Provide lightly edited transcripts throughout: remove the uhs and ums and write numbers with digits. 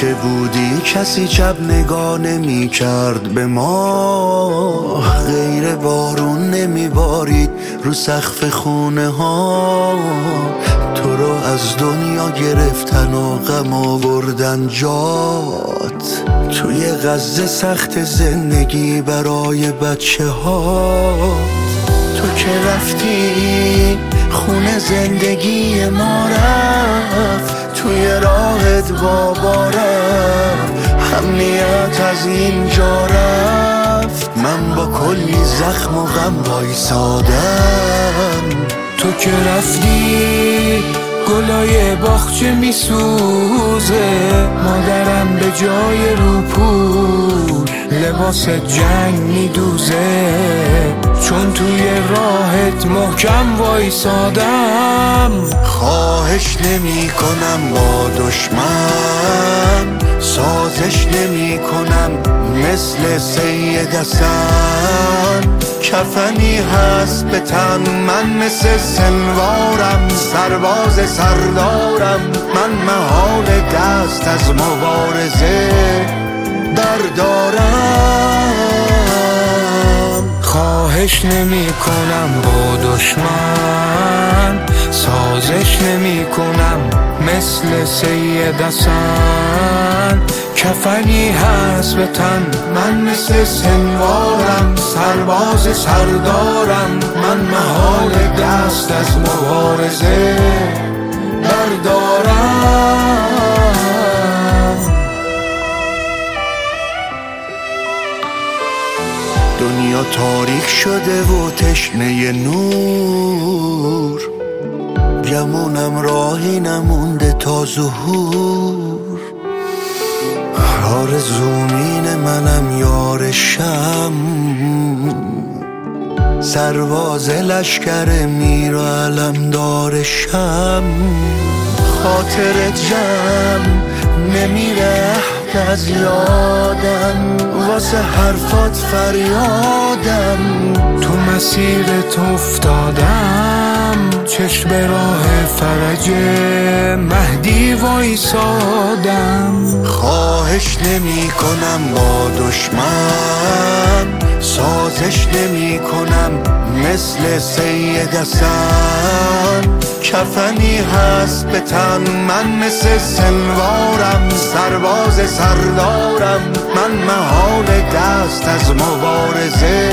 که بودی کسی چپ نگاه نمی کرد به ما، غیر بارون نمی بارید رو سقف خونه ها. تو رو از دنیا گرفتن و غم آوردن جات، توی غزه سخت زندگی برای بچه ها. تو که رفتی خونه زندگی ما رفت، توی راهت بابا رفت، امنیت از اینجا رفت. من با کلی زخم و غم وایسادم. تو که رفتی گلای باغچه میسوزه، مادرم به جای روپوش لباس جنگ میدوزه. چون توی راهت محکم وایسادم. خواهش نمی کنم با دشمن، سازش نمی کنم مثل سید حسن. کفنی هست به تن، من مثل سنوارم، سرباز سردارم. من محال دست از مبارزه بردارم. خواهش نمی کنم با دشمن، سازش نمی کنم مثل سید حسن. کفنی هست به تن، من مثل سنوارم، سرباز سردارم. من محال دست از مبارزه بردارم. دنیا تاریک شده و تشنه نور، گمونم راهی نمونده تا ظهور. آرزومین منم یارشم، سرباز لشکر میر و علمدارشم. خاطرت جمع نمیره از یادم، واسه حرفات فریادم. تو مسیرت افتادم، چشم به راه فرج مهدی وایسادم. خواهش نمی کنم با دشمن، سازش نمی کنم مثل سید حسن. کفنی هست به تن، من مثل سنوارم، سرباز سردارم. من محال دست از مبارزه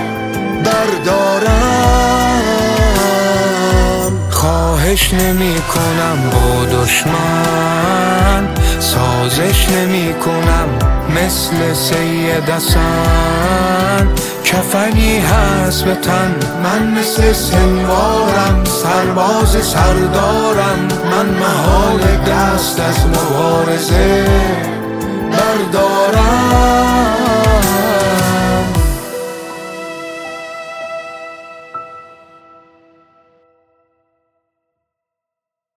بردارم. خواهش نمی کنم با دشمن، سازش نمی کنم مثل سید حسن. کفنی هست به تن، من مثل سنوارم، سرباز سردارم. من محال دست از مبارزه بردارم.